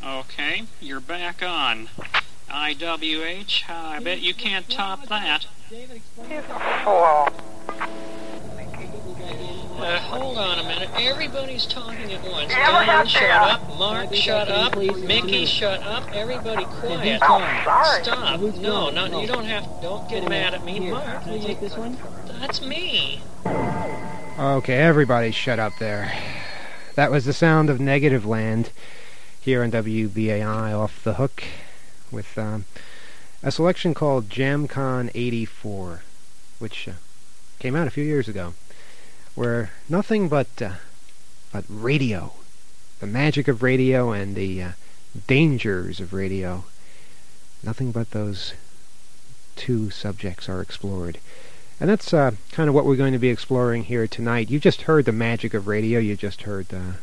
Okay, you're back on. IWH, I bet you can't top that. Hello. Hold on a minute. Everybody's talking at once. Don, shut up. Mark, shut up. Mickey, shut up. Everybody quiet. Stop. No, you don't have to. Don't get mad at me. Mark, will you take this one? That's me. Okay, everybody shut up there. That was the sound of Negative Land here on WBAI Off the Hook with a selection called JamCon 84, which came out a few years ago, where nothing but radio, the magic of radio and the dangers of radio, nothing but those two subjects are explored. And that's kind of what we're going to be exploring here tonight. You just heard the magic of radio. You just heard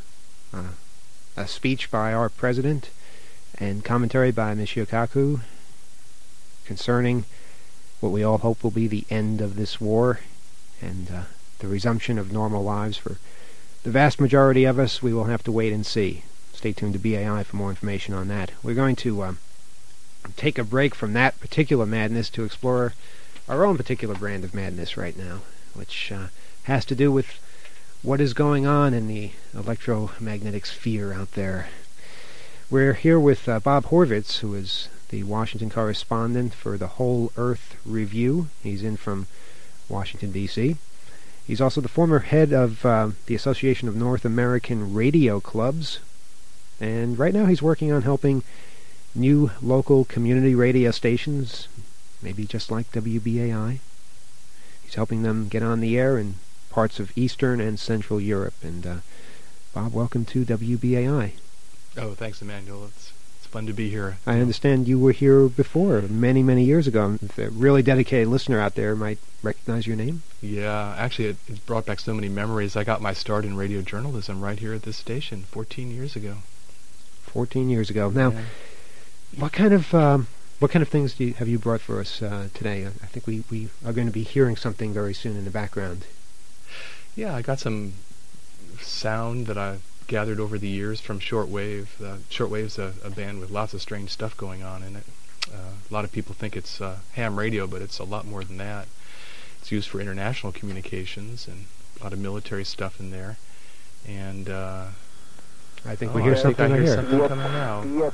a speech by our president and commentary by Michio Kaku concerning what we all hope will be the end of this war and the resumption of normal lives for the vast majority of us. We will have to wait and see. Stay tuned to BAI for more information on that. We're going to take a break from that particular madness to explore our own particular brand of madness right now, which has to do with what is going on in the electromagnetic sphere out there. We're here with Bob Horvitz, who is the Washington correspondent for the Whole Earth Review. He's in from Washington, D.C. He's also the former head of the Association of North American Radio Clubs, and right now he's working on helping new local community radio stations, maybe just like WBAI. He's helping them get on the air in parts of Eastern and Central Europe. And Bob, welcome to WBAI. Oh, thanks, Emmanuel. It's fun to be here. I understand you were here before, many, many years ago. If a really dedicated listener out there might recognize your name. Yeah, actually, it brought back so many memories. I got my start in radio journalism right here at this station 14 years ago. 14 years ago. Now, yeah. What kind of things have you brought for us today? I think we are going to be hearing something very soon in the background. Yeah, I got some sound that I gathered over the years from Shortwave. Shortwave's a band with lots of strange stuff going on in it. A lot of people think it's ham radio, but it's a lot more than that. It's used for international communications and a lot of military stuff in there. And I think we hear something I hear here. something coming now. Yep.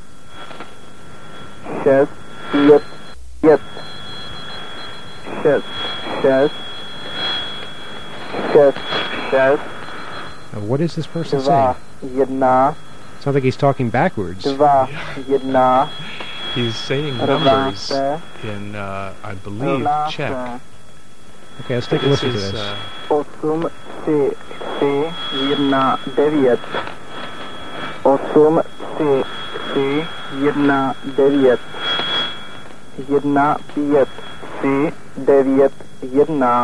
Yes. Yep. Yep. Yes. Yes. Yes. Yes. What is this person Dva, saying? jedna. Sounds like he's talking backwards. Dva, jedna. He's saying numbers in, I believe, Czech. Okay, let's take a listen to this. 8, 3, 3, 1, 9. 8, 3, 3, 1, 9. 1, 5, 3, 9, 1.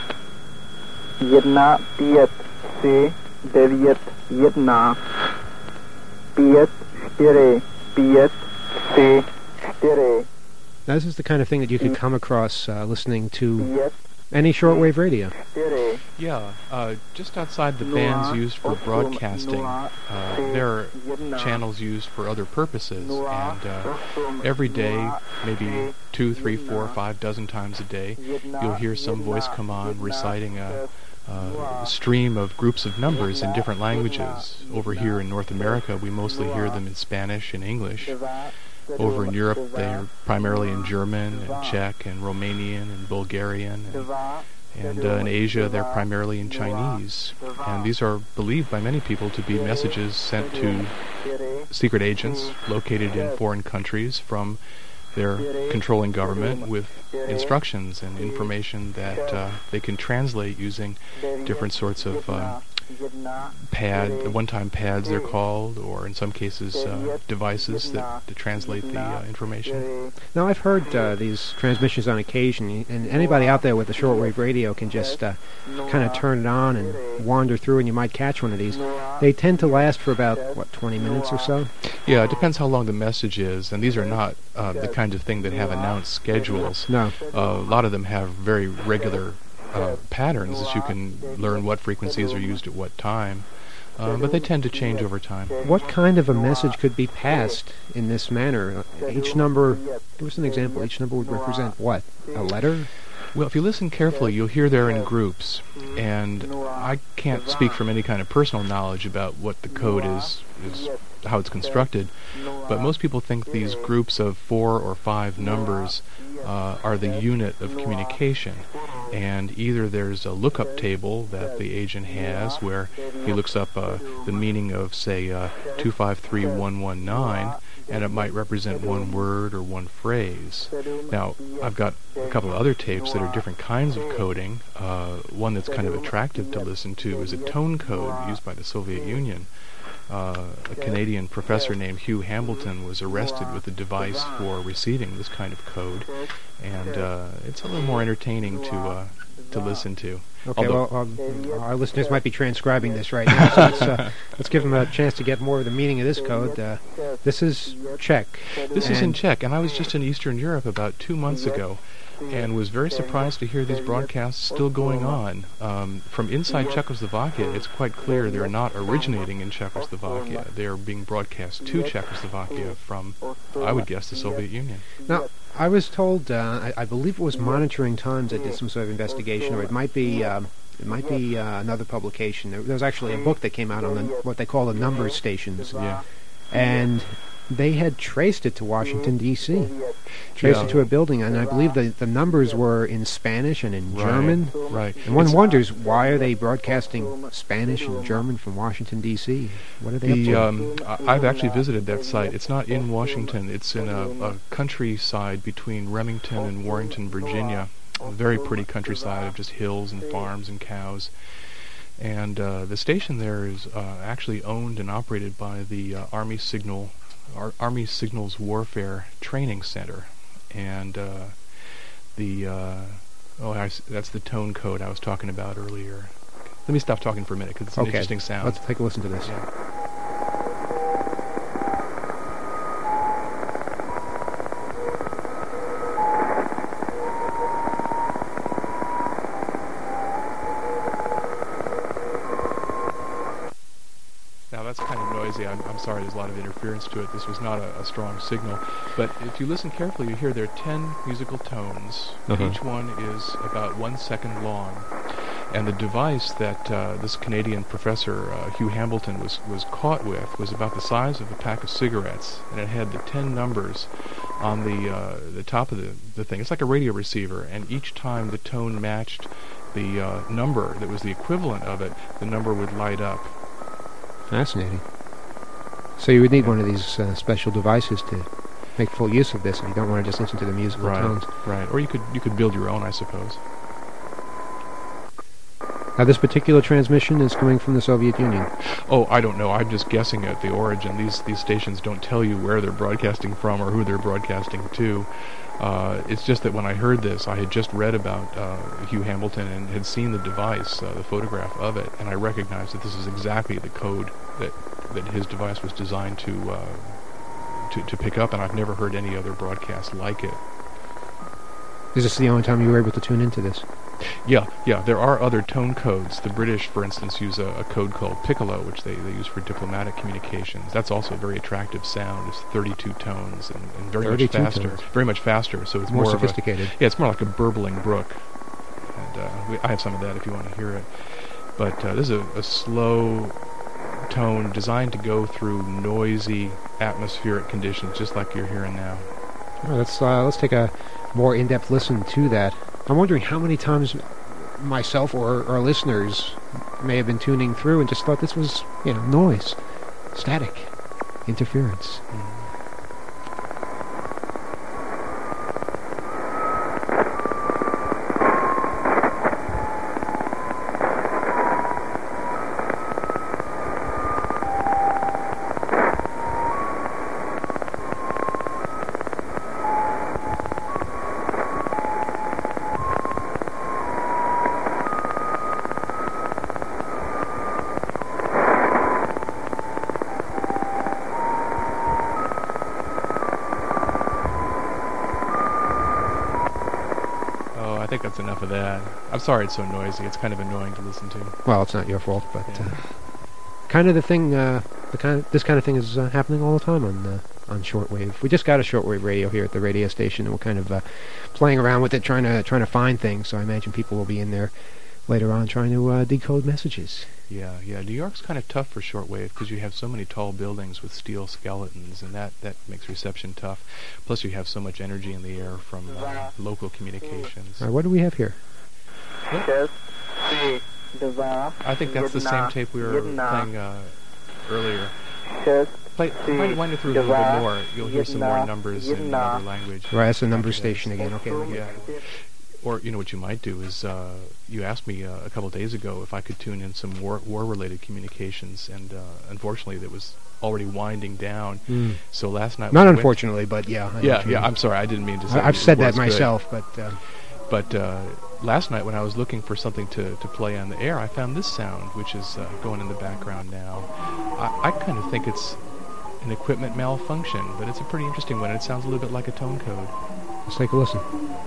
1, 5, 3, 9, 1. 5, 4, 5, 3, 4. Now, this is the kind of thing that you could come across listening to 5, any shortwave radio. 4. Yeah, just outside the bands used for broadcasting, there are channels used for other purposes, and every day, maybe 2, 3, 4, 5 dozen times a day, you'll hear some voice come on reciting a stream of groups of numbers in different languages. Over here in North America, we mostly hear them in Spanish and English. Over in Europe, they're primarily in German and Czech and Romanian and Bulgarian, and in Asia, they're primarily in Chinese. And these are believed by many people to be messages sent to secret agents located in foreign countries from their controlling government with instructions and information that they can translate using different sorts of one-time pads they're called, or in some cases devices that to translate the information. Now, I've heard these transmissions on occasion, and anybody out there with a shortwave radio can just kind of turn it on and wander through, and you might catch one of these. They tend to last for about, 20 minutes or so? Yeah, it depends how long the message is, and these are not the kind of thing that have announced schedules. No. A lot of them have very regular patterns that you can learn what frequencies are used at what time. but they tend to change over time. What kind of a message could be passed in this manner? Each number, give us an example, each number would represent what? A letter? Well, if you listen carefully, you'll hear they're in groups, and I can't speak from any kind of personal knowledge about what the code is how it's constructed, but most people think these groups of 4 or 5 numbers are the unit of communication, and either there's a lookup table that the agent has where he looks up the meaning of, say, 253119, and it might represent one word or one phrase. Now, I've got a couple of other tapes that are different kinds of coding. One that's kind of attractive to listen to is a tone code used by the Soviet Union. A Canadian professor named Hugh Hambleton was arrested with a device for receiving this kind of code, and it's a little more entertaining to listen to. Okay, our listeners might be transcribing this right now, so let's give them a chance to get more of the meaning of this code. This is Czech. This is in Czech, and I was just in Eastern Europe about 2 months ago, and was very surprised to hear these broadcasts still going on. From inside Czechoslovakia, it's quite clear they're not originating in Czechoslovakia. They are being broadcast to Czechoslovakia from, I would guess, the Soviet Union. Now, I was told, I believe it was Monitoring Times that did some sort of investigation, or it might be another publication. There was actually a book that came out on what they call the number stations. Yeah. And they had traced it to Washington, D.C., traced it to a building, and I believe the numbers were in Spanish and in German. Right. And one wonders, why are they broadcasting Spanish and German from Washington, D.C.? What are they up to? I've actually visited that site. It's not in Washington. It's in a countryside between Remington and Warrenton, Virginia. A very pretty countryside of just hills and farms and cows. And the station there is actually owned and operated by the Army Signals Warfare Training Center, and that's the tone code I was talking about earlier. Let me stop talking for a minute because it's an interesting sound. Let's take a listen to this. Yeah. Now that's kind of noisy. I'm sorry, there's a lot of interference to it. This was not a strong signal. But if you listen carefully, you hear there are 10 musical tones. Each one is about 1 second long. And the device that this Canadian professor, Hugh Hambleton, was caught with was about the size of a pack of cigarettes. And it had the 10 numbers on the top of the thing. It's like a radio receiver. And each time the tone matched the number that was the equivalent of it, the number would light up. Fascinating. So you would need one of these special devices to make full use of this if you don't want to just listen to the musical tones. Right. Or you could build your own, I suppose. Now, this particular transmission is coming from the Soviet Union. Oh, I don't know. I'm just guessing at the origin. These stations don't tell you where they're broadcasting from or who they're broadcasting to. It's just that when I heard this, I had just read about Hugh Hambleton and had seen the device, the photograph of it, and I recognized that this is exactly the code that his device was designed to pick up, and I've never heard any other broadcast like it. Is this the only time you were able to tune into this? Yeah. There are other tone codes. The British, for instance, use a code called Piccolo, which they use for diplomatic communications. That's also a very attractive sound. It's 32 tones and very much faster. Tones. Very much faster. So it's more sophisticated. It's more like a burbling brook. And I have some of that if you want to hear it. But this is a slow tone designed to go through noisy atmospheric conditions, just like you're hearing now. All right, let's take a more in-depth listen to that. I'm wondering how many times myself or our listeners may have been tuning through and just thought this was, noise, static, interference. I think that's enough of that. I'm sorry it's so noisy. It's kind of annoying to listen to. Well, it's not your fault, but kind of the thing. This kind of thing is happening all the time on shortwave. We just got a shortwave radio here at the radio station, and we're kind of playing around with it, trying to find things. So I imagine people will be in there later on trying to decode messages. Yeah. New York's kind of tough for shortwave because you have so many tall buildings with steel skeletons, and that makes reception tough. Plus, you have so much energy in the air from local communications. What do we have here? Well, I think that's the same tape we were playing earlier. Wind it through a little bit more. You'll hear some more numbers in another language. Right, that's the number station again. Okay. Yeah. Or, what you might do is, you asked me a couple days ago if I could tune in some war-related communications, and unfortunately that was already winding down. So last night... Not unfortunately, but yeah. I'm sorry, I didn't mean to say I've said that myself, but... But last night when I was looking for something to play on the air, I found this sound, which is going in the background now. I kind of think it's an equipment malfunction, but it's a pretty interesting one. It sounds a little bit like a tone code. Let's take a listen.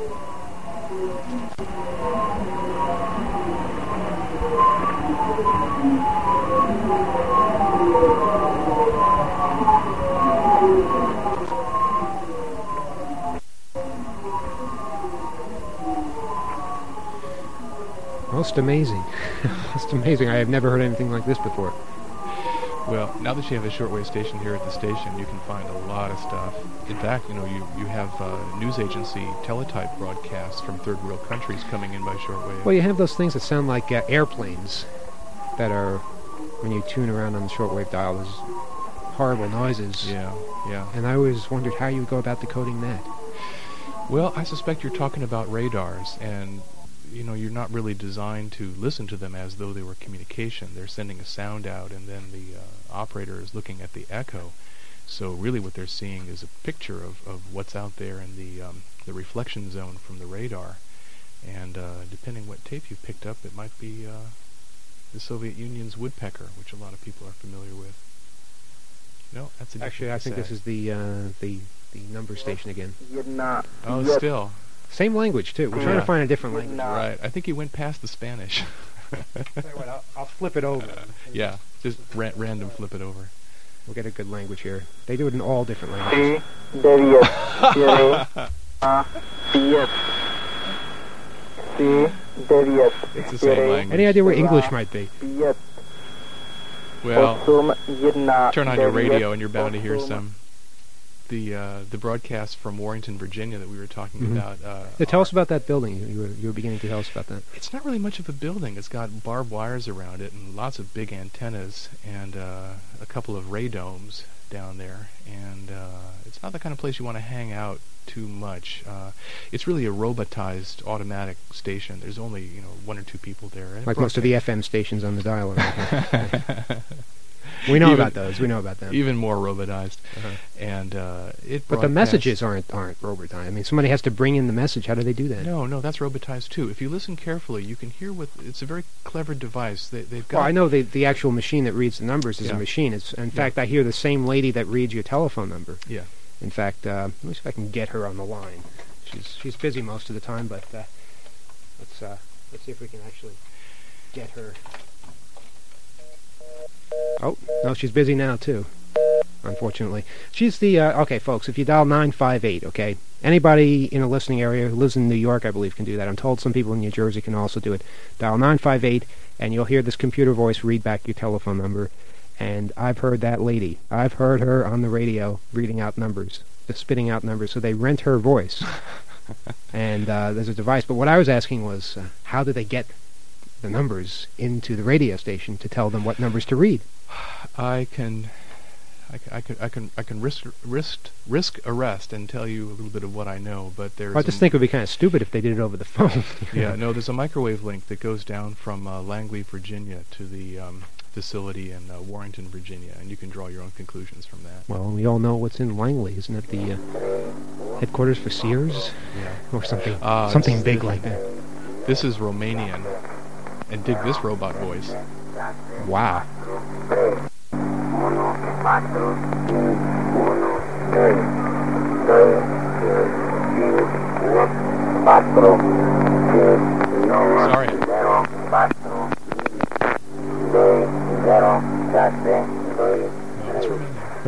Most amazing. Most amazing. I have never heard anything like this before. Well, now that you have a shortwave station here at the station, you can find a lot of stuff. In fact, you have news agency teletype broadcasts from third world countries coming in by shortwave. Well, you have those things that sound like airplanes that are, when you tune around on the shortwave dial, there's horrible noises. Yeah. And I always wondered how you would go about decoding that. Well, I suspect you're talking about radars, and you're not really designed to listen to them as though they were communication. They're sending a sound out, and then the operator is looking at the echo. So really what they're seeing is a picture of what's out there in the reflection zone from the radar. And depending what tape you picked up, it might be the Soviet Union's woodpecker, which a lot of people are familiar with. No, that's a Actually, I think this is the number station again. Oh, still. Same language, too. We're trying to find a different language. Right. I think he went past the Spanish. I'll flip it over. Yeah, just random flip it over. We'll get a good language here. They do it in all different languages. It's the same language. Any idea where English might be? Well, turn on your radio and you're bound to hear some. The broadcast from Warrenton, Virginia that we were talking about. Tell us about that building. You were beginning to tell us about that. It's not really much of a building. It's got barbed wires around it and lots of big antennas and a couple of radomes down there. And it's not the kind of place you want to hang out too much. It's really a robotized automatic station. There's only one or two people there. Like most of the FM stations on the dial. We know about those. We know about them. Even more robotized. And but the messages aren't robotized. I mean, somebody has to bring in the message. How do they do that? No, that's robotized too. If you listen carefully, you can hear it's a very clever device. They've got. Well, I know the actual machine that reads the numbers is a machine. In fact, I hear the same lady that reads your telephone number. Yeah. In fact, let me see if I can get her on the line. She's busy most of the time, but let's see if we can actually get her. Oh, no, she's busy now, too, unfortunately. She's the, okay, folks, if you dial 958, okay, anybody in a listening area who lives in New York, I believe, can do that. I'm told some people in New Jersey can also do it. Dial 958, and you'll hear this computer voice read back your telephone number. And I've heard that lady. I've heard her on the radio reading out numbers, spitting out numbers, so they rent her voice. And there's a device. But what I was asking was, how do they get the numbers into the radio station to tell them what numbers to read? I can risk arrest and tell you a little bit of what I know, but there's. I just think it would be kind of stupid if they did it over the phone. Yeah, no, there's a microwave link that goes down from Langley, Virginia, to the facility in Warrenton, Virginia, and you can draw your own conclusions from that. Well, we all know what's in Langley, isn't it? The headquarters for Sears, or something big like that. This is Romanian. And dig this robot voice. Wow. Sorry.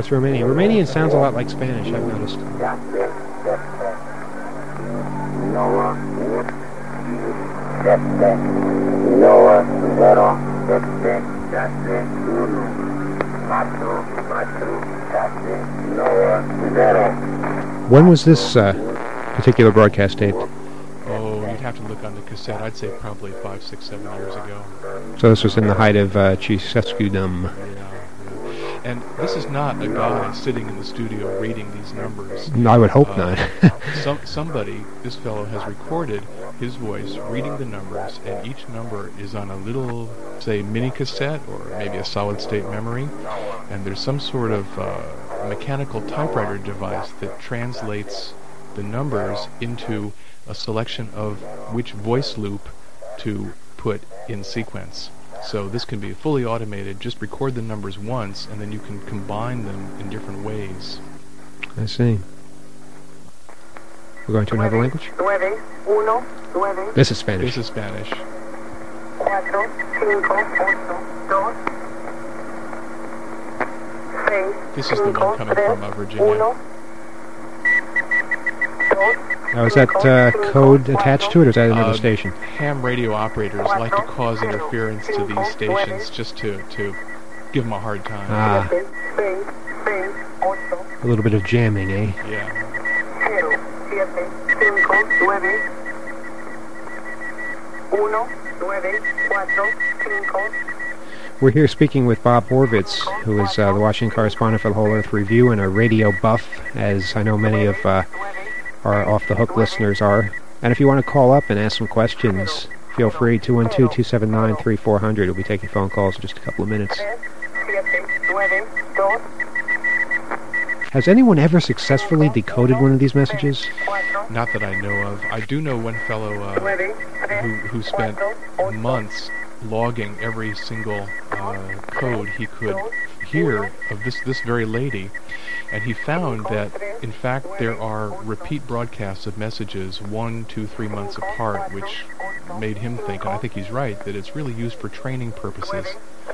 Romanian. Romanian sounds a lot like Spanish, I've noticed. When was this particular broadcast taped? Oh, you'd have to look on the cassette. I'd say probably 5, 6, 7 years ago. So this was in the height of Ceausescu-dom. Yeah. And this is not a guy sitting in the studio reading these numbers. I would hope not. Somebody, this fellow, has recorded his voice reading the numbers, and each number is on a little, say, mini cassette or maybe a solid-state memory, and there's some sort of mechanical typewriter device that translates the numbers into a selection of which voice loop to put in sequence. So this can be fully automated. Just record the numbers once, and then you can combine them in different ways. I see. We're going to another language? This is Spanish. This is Spanish. This is the one coming from Virginia. Now, is that code attached to it, or is that another station? Ham radio operators like to cause interference to these stations just to give them a hard time. Ah. A little bit of jamming, eh? Yeah. We're here speaking with Bob Horvitz, who is the Washington correspondent for the Whole Earth Review and a radio buff, as I know many of our Off the Hook listeners are. And if you want to call up and ask some questions, feel free, 212-279-3400. We'll be taking phone calls in just a couple of minutes. Has anyone ever successfully decoded one of these messages? Not that I know of. I do know one fellow who spent months logging every single code he could hear of this very lady, and he found that in fact there are repeat broadcasts of messages 1, 2, 3 months apart, which made him think, and I think he's right, that it's really used for training purposes.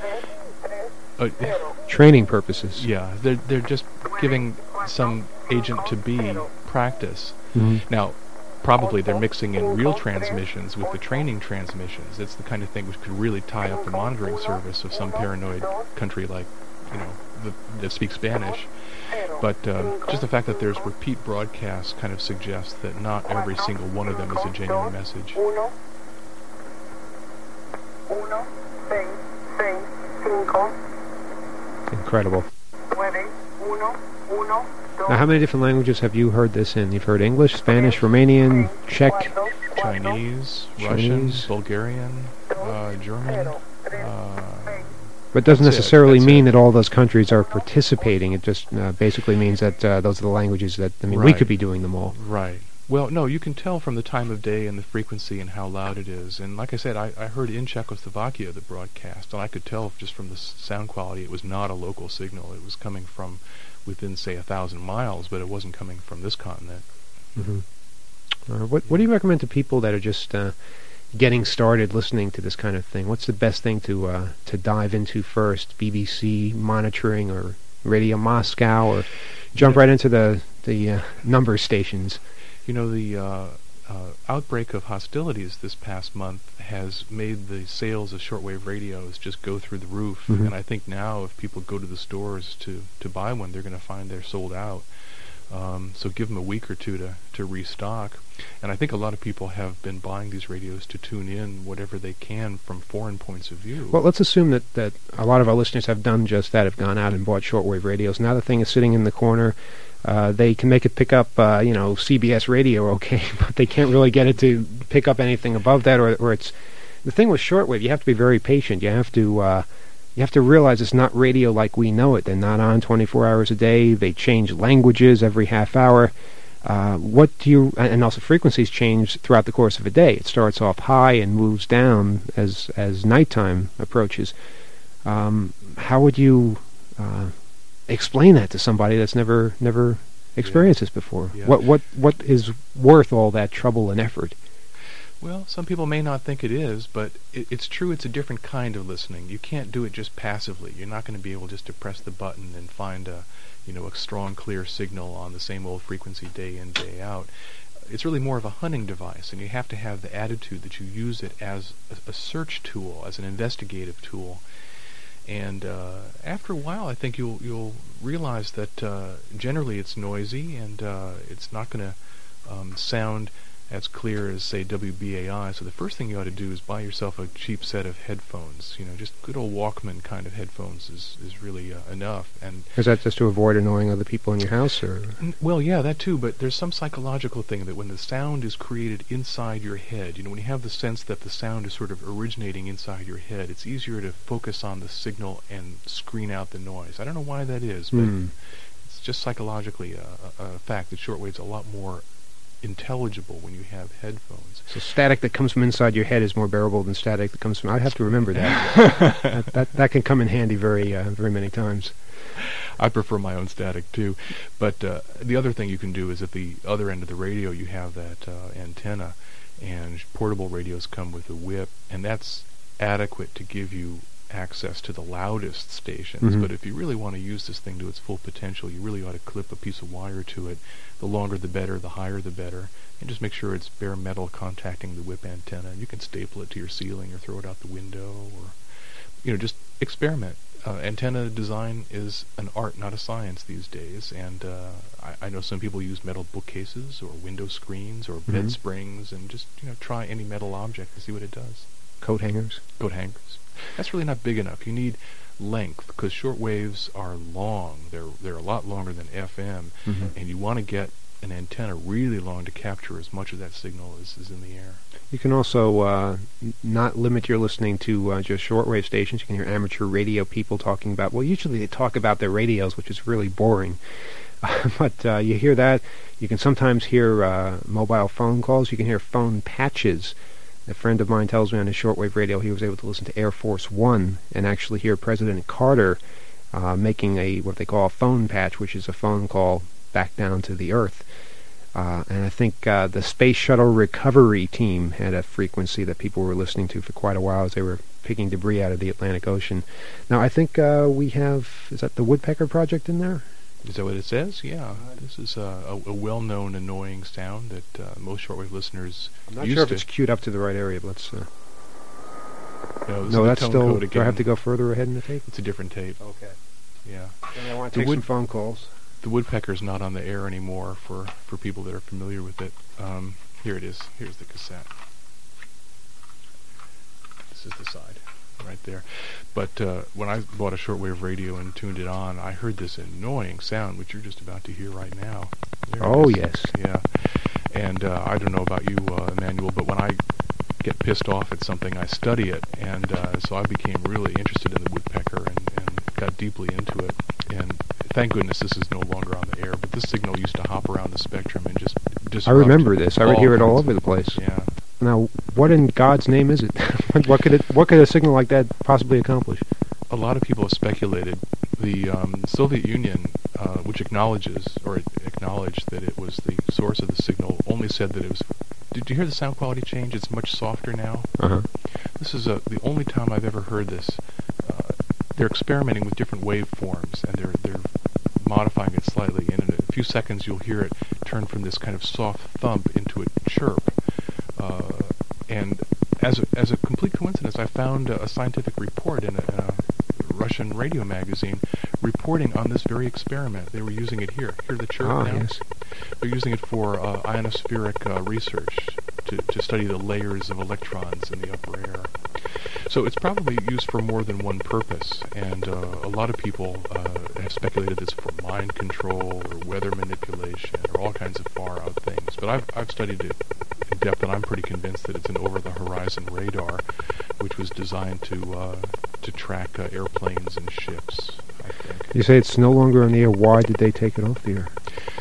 Training purposes? Yeah, they're just giving some agent-to-be practice. Mm-hmm. Now, probably they're mixing in real transmissions with the training transmissions. It's the kind of thing which could really tie up the monitoring service of some paranoid country like, that speaks Spanish. But just the fact that there's repeat broadcasts kind of suggests that not every single one of them is a genuine message. Incredible. Now, how many different languages have you heard this in? You've heard English, Spanish, Romanian, Czech, Chinese, Russian, Bulgarian, German. But it doesn't necessarily mean that all those countries are participating. It just basically means that those are the languages that, we could be doing them all. Right. Well, no, you can tell from the time of day and the frequency and how loud it is. And like I said, I heard in Czechoslovakia the broadcast, and I could tell just from the sound quality it was not a local signal. It was coming from within, say, 1,000 miles, but it wasn't coming from this continent. Mm-hmm. What do you recommend to people that are just getting started listening to this kind of thing? What's the best thing to dive into first? BBC monitoring or Radio Moscow, or jump right into the number stations? The outbreak of hostilities this past month has made the sales of shortwave radios just go through the roof. Mm-hmm. And I think now if people go to the stores to buy one, they're going to find they're sold out. So give them a week or two to restock. And I think a lot of people have been buying these radios to tune in whatever they can from foreign points of view. Well, let's assume that a lot of our listeners have done just that, have gone out and bought shortwave radios. Now the thing is sitting in the corner. They can make it pick up, CBS radio, okay, but they can't really get it to pick up anything above that, or it's... The thing with shortwave, you have to be very patient. You have to realize it's not radio like we know it. They're not on 24 hours a day. They change languages every half hour. And also frequencies change throughout the course of a day. It starts off high and moves down as nighttime approaches. How would you explain that to somebody that's never experienced this before? Yeah. What is worth all that trouble and effort? Well, some people may not think it is, but it's true. It's a different kind of listening. You can't do it just passively. You're not going to be able just to press the button and find a a strong, clear signal on the same old frequency day in, day out. It's really more of a hunting device, and you have to have the attitude that you use it as a search tool, as an investigative tool. And after a while, I think you'll realize that generally it's noisy, and it's not going to sound as clear as, say, WBAI. So the first thing you ought to do is buy yourself a cheap set of headphones. Just good old Walkman kind of headphones is really enough. And is that just to avoid annoying other people in your house, or? Well, yeah, that too. But there's some psychological thing that when the sound is created inside your head, when you have the sense that the sound is sort of originating inside your head, it's easier to focus on the signal and screen out the noise. I don't know why that is, but it's just psychologically a fact that shortwave's a lot more intelligible when you have headphones. So static that comes from inside your head is more bearable than static that comes from... I'd have to remember that. that can come in handy very many times. I prefer my own static too. But the other thing you can do is at the other end of the radio you have that antenna, and portable radios come with a whip, and that's adequate to give you access to the loudest stations. But if you really want to use this thing to its full potential, you really ought to clip a piece of wire to it. The longer the better, the higher the better, and just make sure it's bare metal contacting the whip antenna. You can staple it to your ceiling or throw it out the window, or just experiment. Antenna design is an art, not a science these days, and I know some people use metal bookcases or window screens or bed springs, and just try any metal object and see what it does. Coat hangers. That's really not big enough. You need length, because short waves are long. They're a lot longer than FM, and you want to get an antenna really long to capture as much of that signal as is in the air. You can also not limit your listening to just shortwave stations. You can hear amateur radio people talking about, well, usually they talk about their radios, which is really boring. But you hear that. You can sometimes hear mobile phone calls. You can hear phone patches. A friend of mine tells me on his shortwave radio he was able to listen to Air Force One and actually hear President Carter making what they call a phone patch, which is a phone call back down to the Earth. And I think the Space Shuttle Recovery Team had a frequency that people were listening to for quite a while as they were picking debris out of the Atlantic Ocean. Now, I think we have, is that the Woodpecker Project in there? Is that what it says? Yeah. This is a well-known annoying sound that most shortwave listeners I'm not sure if it's queued up to the right area, but let's... No, that's still... Do I have to go further ahead in the tape? It's a different tape. Okay. Yeah. And I want to take some phone calls. The Woodpecker's not on the air anymore for people that are familiar with it. Here it is. Here's the cassette. This is the side. Right there. But when I bought a shortwave radio and tuned it on, I heard this annoying sound, which you're just about to hear right now. Yes. Yeah. And I don't know about you, Emmanuel, but when I get pissed off at something, I study it. And so I became really interested in the woodpecker and got deeply into it. And thank goodness this is no longer on the air, but this signal used to hop around the spectrum and just disrupt. I remember this. I would hear it all over the place. Yeah. Now, what in God's name is it? What could a signal like that possibly accomplish? A lot of people have speculated. The Soviet Union, which acknowledged that it was the source of the signal, only said that it was... Did you hear the sound quality change? It's much softer now. This is the only time I've ever heard this. They're experimenting with different waveforms, and they're modifying it slightly. And in a few seconds, you'll hear it turn from this kind of soft thump into a chirp. And as a complete coincidence, I found a scientific report in a Russian radio magazine reporting on this very experiment. They were using it here. Hear the chirp now? Yes. They're using it for ionospheric research to study the layers of electrons in the upper air. So it's probably used for more than one purpose, and a lot of people have speculated this for mind control or weather manipulation or all kinds of far-out things. But I've studied it in depth, and I'm pretty convinced that it's an over-the-horizon radar, which was designed to track airplanes and ships, I think. You say it's no longer on the air. Why did they take it off the air?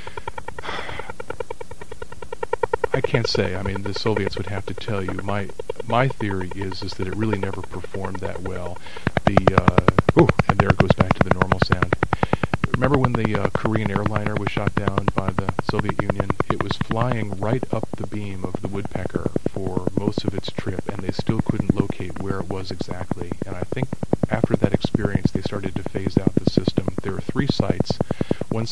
I can't say. I mean, the Soviets would have to tell you. My theory is that it really never performed that well. And there it goes back to the normal sound. Remember when the Korean airliner was shot down by the Soviet Union? It was flying right up the beam of the Woodpecker for most of its trip, and they still couldn't locate where it was exactly. And I think after that experience, they started to phase out the system. There are 3 sites. One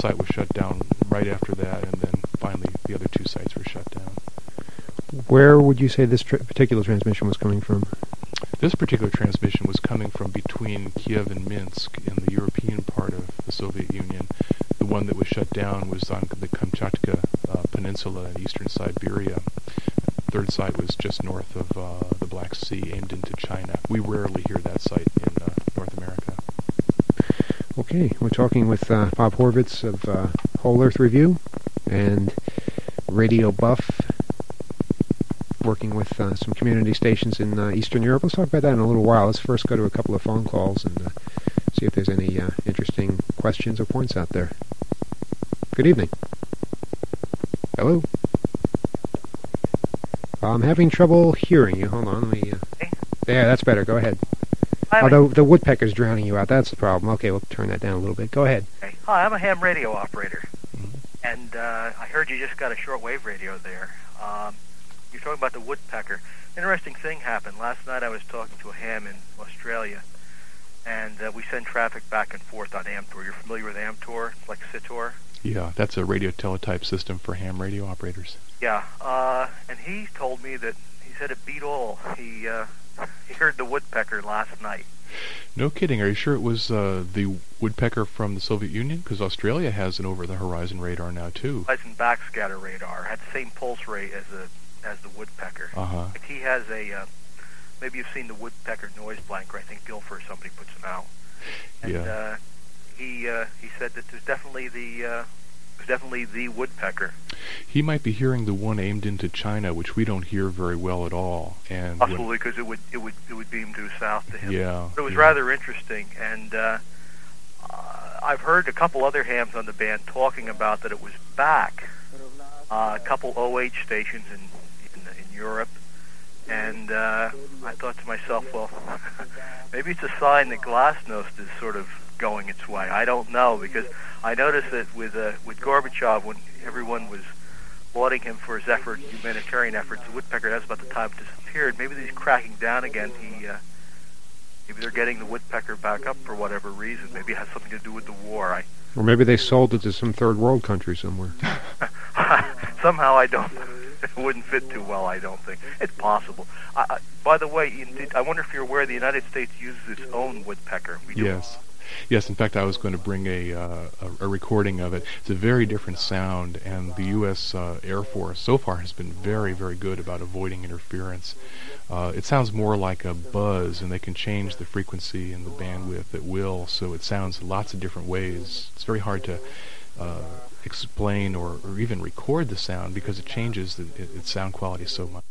that, and then finally the other 2 sites were shut down. Where would you say this particular transmission was coming from? This particular transmission was coming from between Kiev and Minsk in the European part of the Soviet Union. The one that was shut down was on the Kamchatka Peninsula in eastern Siberia. The third site was just north of the Black Sea, aimed into China. We rarely hear that site in North America. Okay, we're talking with Bob Horvitz of Whole Earth Review and Radio Buff, working with some community stations in Eastern Europe. Let's talk about that in a little while. Let's first go to a couple of phone calls and see if there's any interesting questions or points out there. Good evening. Hello? I'm having trouble hearing you. Hold on, let me... Yeah, that's better. Go ahead. Although the woodpecker's drowning you out, that's the problem. Okay, we'll turn that down a little bit. Go ahead. Okay. Hi, I'm a ham radio operator, and I heard you just got a shortwave radio there. You're talking about the woodpecker. Interesting thing happened. Last night I was talking to a ham in Australia, and we send traffic back and forth on Amtor. You're familiar with Amtor? It's like Sitor. Yeah, that's a radio teletype system for ham radio operators. Yeah, and he told me that he said it beat all. He heard the woodpecker last night. No kidding. Are you sure it was the woodpecker from the Soviet Union? Because Australia has an over-the-horizon radar now, too. Horizon backscatter radar. Had the same pulse rate as the woodpecker. Uh-huh. Like he has a, maybe you've seen the woodpecker noise blanker. I think Guilford or somebody puts them out. And yeah. He said that there's definitely the woodpecker. He might be hearing the one aimed into China, which we don't hear very well at all. And possibly because it would beam due south to him. Yeah. But it was rather interesting, and I've heard a couple other hams on the band talking about that it was back. A couple OH stations in Europe, and I thought to myself, well, maybe it's a sign that Glasnost is sort of going its way. I don't know, because I noticed that with Gorbachev, when everyone was lauding him for his humanitarian efforts, the woodpecker, that's about the time it disappeared. Maybe he's cracking down again. Maybe they're getting the woodpecker back up for whatever reason. Maybe it has something to do with the war. Or maybe they sold it to some third world country somewhere. Somehow it wouldn't fit too well, I don't think. It's possible. By the way, I wonder if you're aware the United States uses its own woodpecker. Yes. Yes, in fact, I was going to bring a recording of it. It's a very different sound, and the U.S. Air Force so far has been very, very good about avoiding interference. It sounds more like a buzz, and they can change the frequency and the bandwidth at will, so it sounds lots of different ways. It's very hard to explain or even record the sound because it changes its sound quality so much.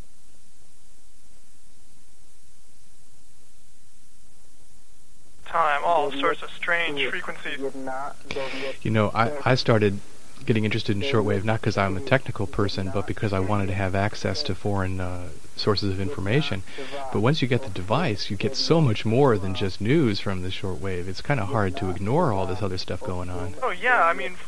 Time, all sorts of strange frequencies. You know, I started getting interested in shortwave not because I'm a technical person, but because I wanted to have access to foreign sources of information. But once you get the device, you get so much more than just news from the shortwave. It's kind of hard to ignore all this other stuff going on. Oh yeah, I mean,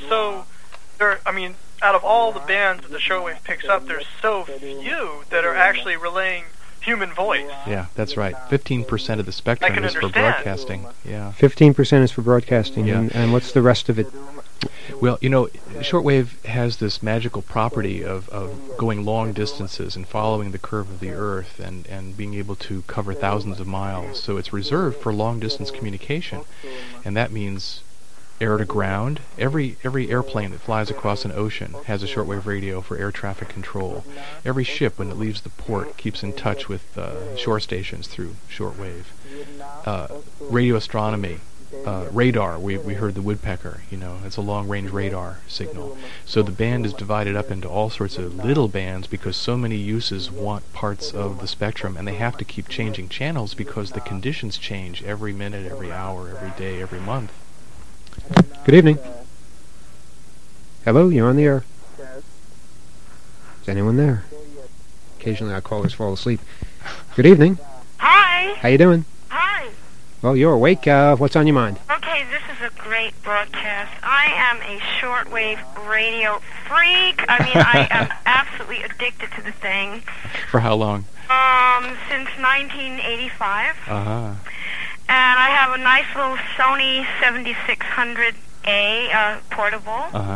out of all the bands that the shortwave picks up, there's so few that are actually relaying human voice. Yeah, that's right. 15% of the spectrum is for broadcasting. Yeah. 15% is for broadcasting, yeah. And what's the rest of it? Well, you know, shortwave has this magical property of going long distances and following the curve of the Earth and being able to cover thousands of miles. So it's reserved for long-distance communication, and that means air to ground. Every airplane that flies across an ocean has a shortwave radio for air traffic control. Every ship, when it leaves the port, keeps in touch with shore stations through shortwave. Radio astronomy. Radar, we heard the woodpecker, you know, it's a long-range radar signal. So the band is divided up into all sorts of little bands because so many uses want parts of the spectrum, and they have to keep changing channels because the conditions change every minute, every hour, every day, every month. Good evening. Hello, you're on the air. Is anyone there? Occasionally our callers fall asleep. Good evening. Hi. How you doing? Hi. Well, you're awake. What's on your mind? Okay, this is a great broadcast. I am a shortwave radio freak. I mean, I am absolutely addicted to the thing. For how long? Since 1985. Uh-huh. And I have a nice little Sony 7600A portable. Uh-huh.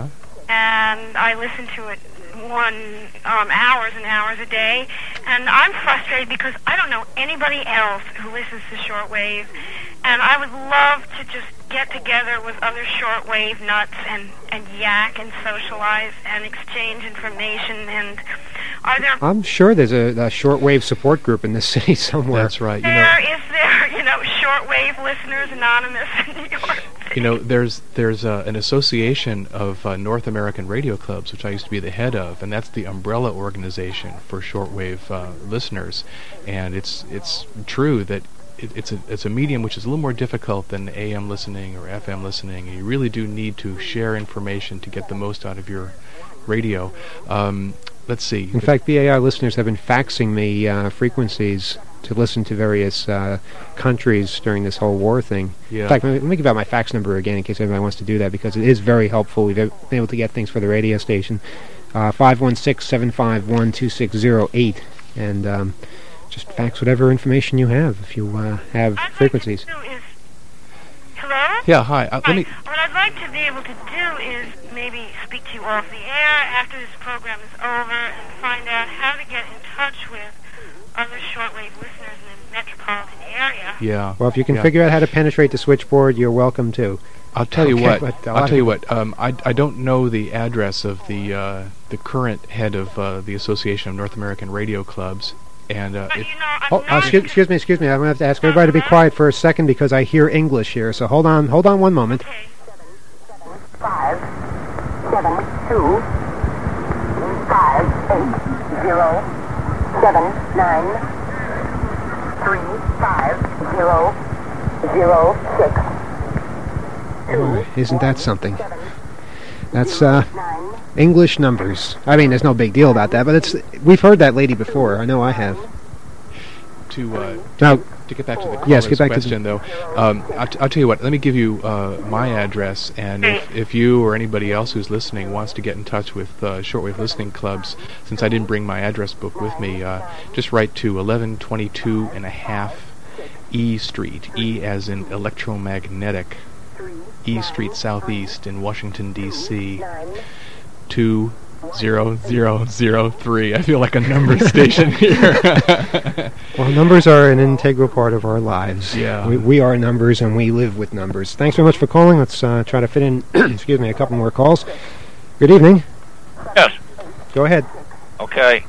and I listen to it hours and hours a day, and I'm frustrated because I don't know anybody else who listens to shortwave, and I would love to just get together with other shortwave nuts and yak and socialize and exchange information. And are there? I'm sure there's a shortwave support group in this city somewhere. That's right. Is there Shortwave Listeners Anonymous in New York? There's an association of North American radio clubs, which I used to be the head of, and that's the umbrella organization for shortwave listeners. And it's true that it's a medium which is a little more difficult than AM listening or FM listening. And you really do need to share information to get the most out of your radio. Let's see. In fact, BAI listeners have been faxing me frequencies to listen to various countries during this whole war thing. Yeah. In fact, let me give out my fax number again in case anybody wants to do that, because it is very helpful. We've been able to get things for the radio station. 516-751-2608. And just fax whatever information you have if you have frequencies. Hello? Yeah, hi. What I'd like to be able to do is maybe speak to you off the air after this program is over and find out how to get in touch with other shortwave listeners in the metropolitan area. Yeah. Well, if you can figure out how to penetrate the switchboard, you're welcome to. I'll tell you what. I I don't know the address of the current head of the Association of North American Radio Clubs. And excuse me. I'm going to have to ask everybody to be quiet for a second because I hear English here. So hold on one moment. Okay. 5, 7, 2, 5, 8, 0, 7, 9, 3, 5, 0, 0, 6. Isn't that something? That's English numbers. I mean, there's no big deal about that, but we've heard that lady before. I know I have. To get back to the question, though, I'll tell you what. Let me give you my address, and if you or anybody else who's listening wants to get in touch with shortwave listening clubs, since I didn't bring my address book with me, just write to 1122 and a half E Street, E as in electromagnetic, E Street Southeast in Washington, D.C., 20003. I feel like a number station here. Well, numbers are an integral part of our lives. Yeah. We are numbers, and we live with numbers. Thanks very much for calling. Let's try to fit in, excuse me, a couple more calls. Good evening. Yes. Go ahead. Okay.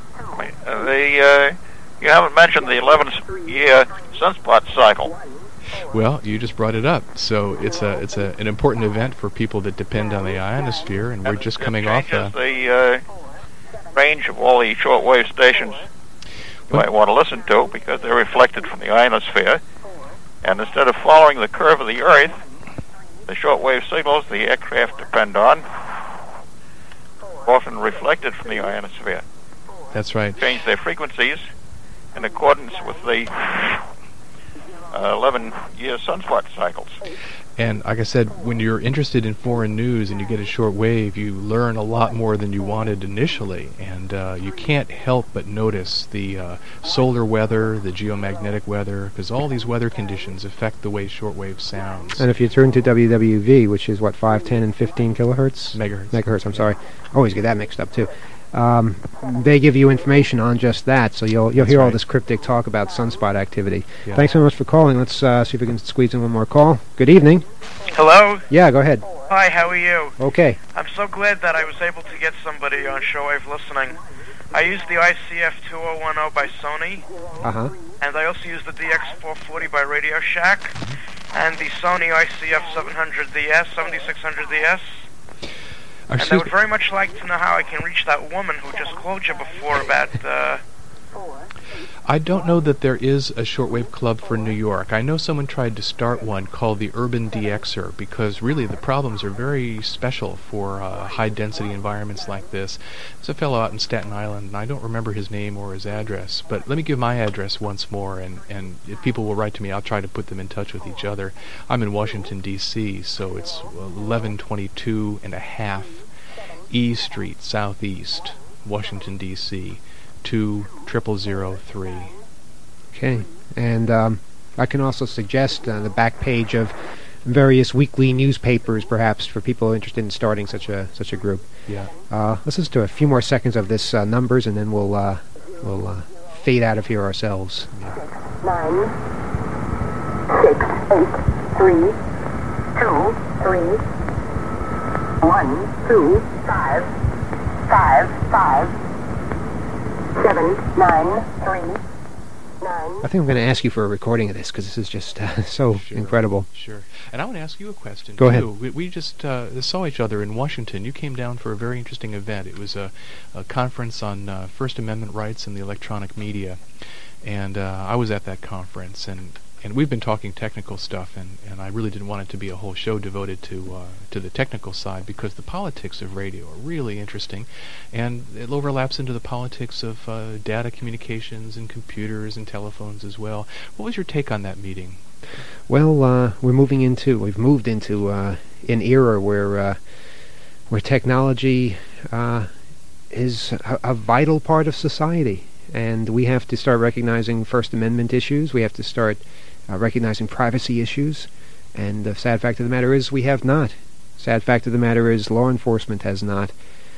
You haven't mentioned the 11th-year sunspot cycle. Well, you just brought it up. So it's an important event for people that depend on the ionosphere, and we're just coming off the range of all the shortwave stations you might want to listen to because they're reflected from the ionosphere. And instead of following the curve of the Earth, the shortwave signals the aircraft depend on are often reflected from the ionosphere. That's right. Change their frequencies in accordance with the 11-year sunspot cycles. And like I said, when you're interested in foreign news and you get a short wave, you learn a lot more than you wanted initially. And you can't help but notice the solar weather, the geomagnetic weather, because all these weather conditions affect the way shortwave sounds. And if you turn to WWV, which is 5, 10, and 15 kilohertz? Megahertz, I'm sorry. Always get that mixed up, too. They give you information on just that, so you'll hear all this cryptic talk about sunspot activity. Yeah. Thanks so much for calling. Let's see if we can squeeze in one more call. Good evening. Hello? Yeah, go ahead. Hi, how are you? Okay. I'm so glad that I was able to get somebody on shortwave listening. I use the ICF 2010 by Sony. Uh-huh. And I also use the DX440 by Radio Shack. And the Sony ICF 700DS, 7600DS. And I would very much like to know how I can reach that woman who just called you before about... I don't know that there is a shortwave club for New York. I know someone tried to start one called the Urban DXer because really the problems are very special for high-density environments like this. There's a fellow out in Staten Island, and I don't remember his name or his address, but let me give my address once more, and if people will write to me, I'll try to put them in touch with each other. I'm in Washington, D.C., so it's 1122 and a half E Street Southeast, Washington, D.C., 20003. Okay, and I can also suggest the back page of various weekly newspapers, perhaps, for people interested in starting such a group. Yeah. Let's listen to a few more seconds of this numbers, and then we'll fade out of here ourselves. 9, 6, 8, 3, 2, 3, 1, 2, 5, 5, 5, 7, 9, 3, 9. I think I'm going to ask you for a recording of this, because this is just so incredible. Sure. And I want to ask you a question, Go too. ahead. We just saw each other in Washington. You came down for a very interesting event. It was a conference on First Amendment rights in the electronic media. And I was at that conference, and we've been talking technical stuff, and I really didn't want it to be a whole show devoted to the technical side, because the politics of radio are really interesting, and it overlaps into the politics of data communications and computers and telephones as well. What was your take on that meeting? Well, we've moved into an era where technology is a vital part of society, and we have to start recognizing First Amendment issues. We have to start recognizing privacy issues, and the sad fact of the matter is we have not. Sad fact of the matter is law enforcement has not,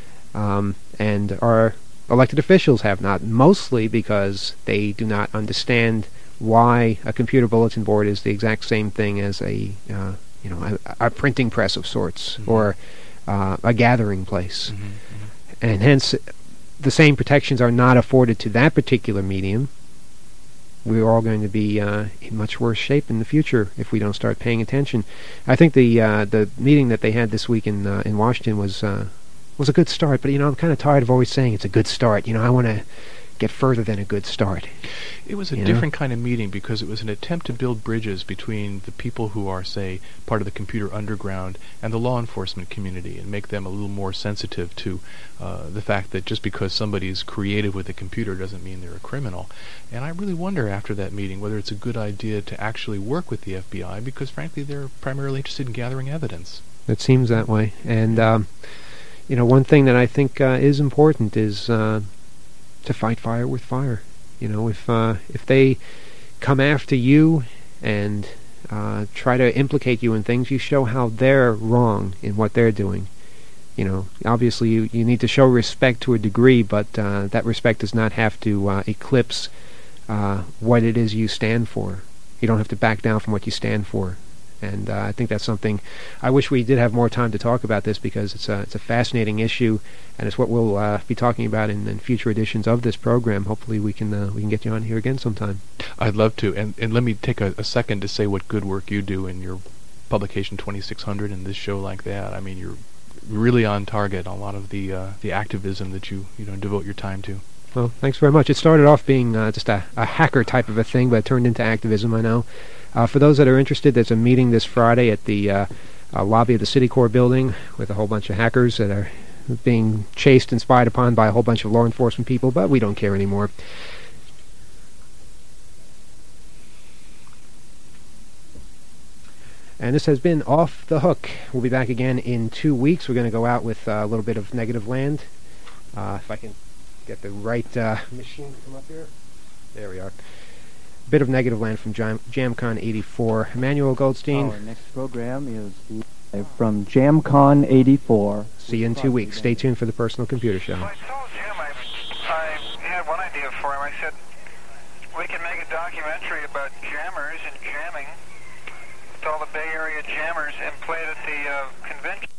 and our elected officials have not, mostly because they do not understand why a computer bulletin board is the exact same thing as a printing press of sorts, or a gathering place. And hence the same protections are not afforded to that particular medium. We're all going to be in much worse shape in the future if we don't start paying attention. I think the meeting that they had this week in Washington was a good start, but I'm kind of tired of always saying it's a good start. I want to get further than a good start. It was a different kind of meeting, because it was an attempt to build bridges between the people who are, say, part of the computer underground and the law enforcement community, and make them a little more sensitive to the fact that just because somebody's creative with a computer doesn't mean they're a criminal. And I really wonder after that meeting whether it's a good idea to actually work with the FBI, because frankly they're primarily interested in gathering evidence. It seems that way. And one thing that I think is important is to fight fire with fire. If they come after you and try to implicate you in things, you show how they're wrong in what they're doing. Obviously you need to show respect to a degree, but that respect does not have to eclipse what it is you stand for. You don't have to back down from what you stand for. And I think that's something. I wish we did have more time to talk about this, because it's a fascinating issue, and it's what we'll be talking about in future editions of this program. Hopefully, we can get you on here again sometime. I'd love to. And let me take a second to say what good work you do in your publication 2600 and this show like that. I mean, you're really on target on a lot of the activism that you devote your time to. Well, thanks very much. It started off being just a hacker type of a thing, but it turned into activism, I know. For those that are interested, there's a meeting this Friday at the lobby of the Citicorp building with a whole bunch of hackers that are being chased and spied upon by a whole bunch of law enforcement people, but we don't care anymore. And this has been Off the Hook. We'll be back again in 2 weeks. We're going to go out with a little bit of Negative Land. If I can get the right machine to come up here. There we are. Bit of Negative Land from JamCon 84. Emmanuel Goldstein. Our next program is live from JamCon 84. See you in 2 weeks. Stay tuned for the Personal Computer Show. Well, I told Jim I had one idea for him. I said we can make a documentary about jammers and jamming with all the Bay Area jammers and play it at the convention.